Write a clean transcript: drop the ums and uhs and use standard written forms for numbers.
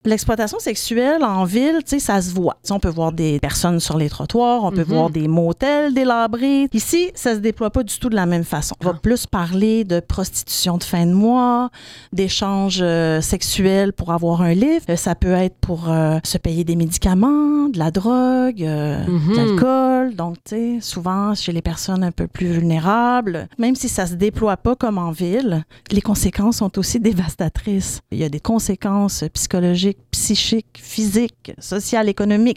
L'exploitation sexuelle en ville, tu sais, ça se voit. On peut voir des personnes sur les trottoirs, on peut voir des motels délabrés. Ici, ça se déploie pas du tout de la même façon. On va plus parler de prostitution de fin de mois, d'échanges sexuels pour avoir un livre. Ça peut être pour se payer des médicaments, de la drogue, de l'alcool. Donc, tu sais, souvent chez les personnes un peu plus vulnérables, même si ça se déploie pas comme en ville, les conséquences sont aussi dévastatrices. Il y a des conséquences psychologiques, psychiques, physiques, sociales, économiques.